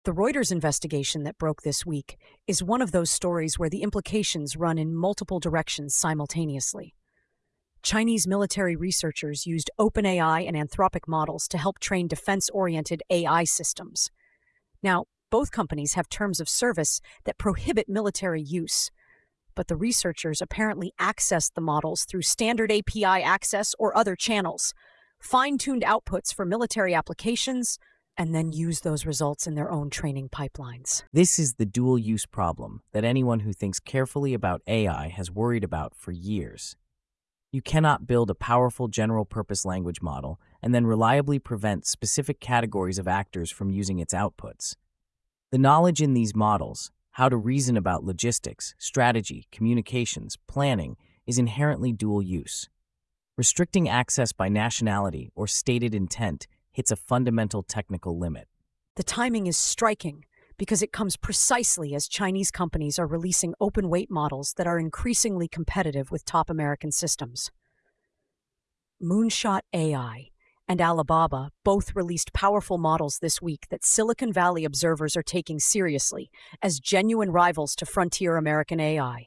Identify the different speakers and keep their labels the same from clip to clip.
Speaker 1: The Reuters investigation that broke this week is one of those stories where the implications run in multiple directions simultaneously. Chinese military researchers used OpenAI and Anthropic models to help train defense-oriented AI systems. Now, both companies have terms of service that prohibit military use, but the researchers apparently accessed the models through standard API access or other channels, fine-tuned outputs for military applications, and then used those results in their own training pipelines.
Speaker 2: This is the dual-use problem that anyone who thinks carefully about AI has worried about for years. You cannot build a powerful general-purpose language model and then reliably prevent specific categories of actors from using its outputs. The knowledge in these models, how to reason about logistics, strategy, communications, planning, is inherently dual use. Restricting access by nationality or stated intent hits a fundamental technical limit.
Speaker 1: The timing is striking because it comes precisely as Chinese companies are releasing open weight models that are increasingly competitive with top American systems. Moonshot AI and Alibaba both released powerful models this week that Silicon Valley observers are taking seriously as genuine rivals to frontier American AI.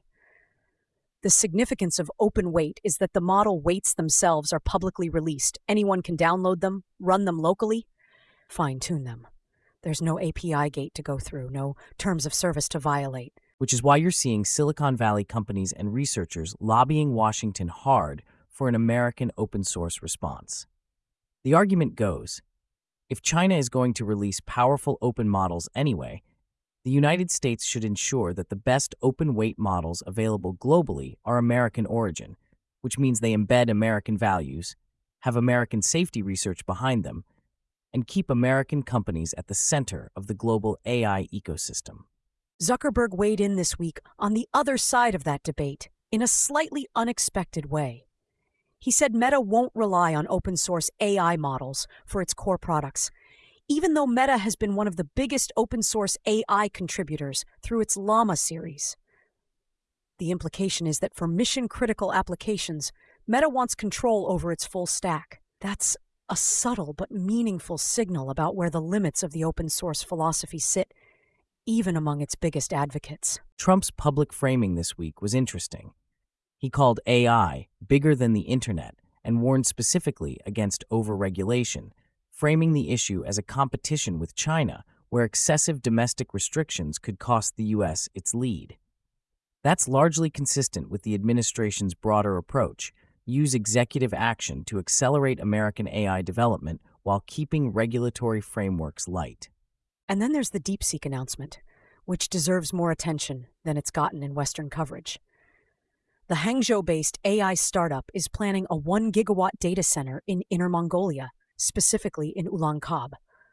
Speaker 1: The significance of open weight is that the model weights themselves are publicly released. Anyone can download them, run them locally, fine-tune them. There's no API gate to go through, no terms of service to violate.
Speaker 2: Which is why you're seeing Silicon Valley companies and researchers lobbying Washington hard for an American open-source response. The argument goes, if China is going to release powerful open models anyway, the United States should ensure that the best open-weight models available globally are American origin, which means they embed American values, have American safety research behind them, and keep American companies at the center of the global AI ecosystem.
Speaker 1: Zuckerberg weighed in this week on the other side of that debate in a slightly unexpected way. He said Meta won't rely on open-source AI models for its core products, even though Meta has been one of the biggest open-source AI contributors through its Llama series. The implication is that for mission-critical applications, Meta wants control over its full stack. That's a subtle but meaningful signal about where the limits of the open-source philosophy sit, even among its biggest advocates.
Speaker 2: Trump's public framing this week was interesting. He called AI bigger than the internet and warned specifically against overregulation, framing the issue as a competition with China, where excessive domestic restrictions could cost the U.S. its lead. That's largely consistent with the administration's broader approach: use executive action to accelerate American AI development while keeping regulatory frameworks light.
Speaker 1: And then there's the DeepSeek announcement, which deserves more attention than it's gotten in Western coverage. The Hangzhou-based AI startup is planning a 1 gigawatt data center in Inner Mongolia, specifically in Ulaanbaatar.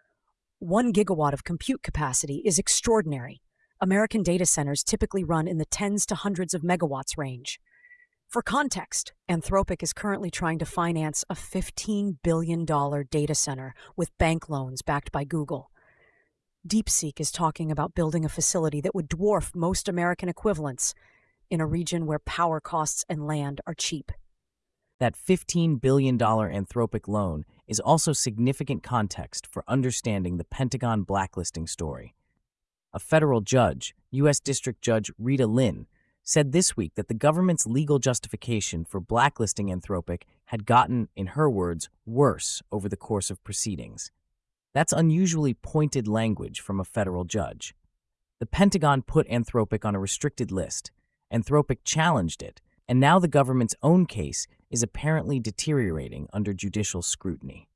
Speaker 1: 1 gigawatt of compute capacity is extraordinary. American data centers typically run in the tens to hundreds of megawatts range. For context, Anthropic is currently trying to finance a $15 billion data center with bank loans backed by Google. DeepSeek is talking about building a facility that would dwarf most American equivalents in a region where power costs and land are cheap.
Speaker 2: That $15 billion Anthropic loan is also significant context for understanding the Pentagon blacklisting story. A federal judge, U.S. District Judge Rita Lynn, said this week that the government's legal justification for blacklisting Anthropic had gotten, in her words, worse over the course of proceedings. That's unusually pointed language from a federal judge. The Pentagon put Anthropic on a restricted list. Anthropic challenged it, and now the government's own case is apparently deteriorating under judicial scrutiny.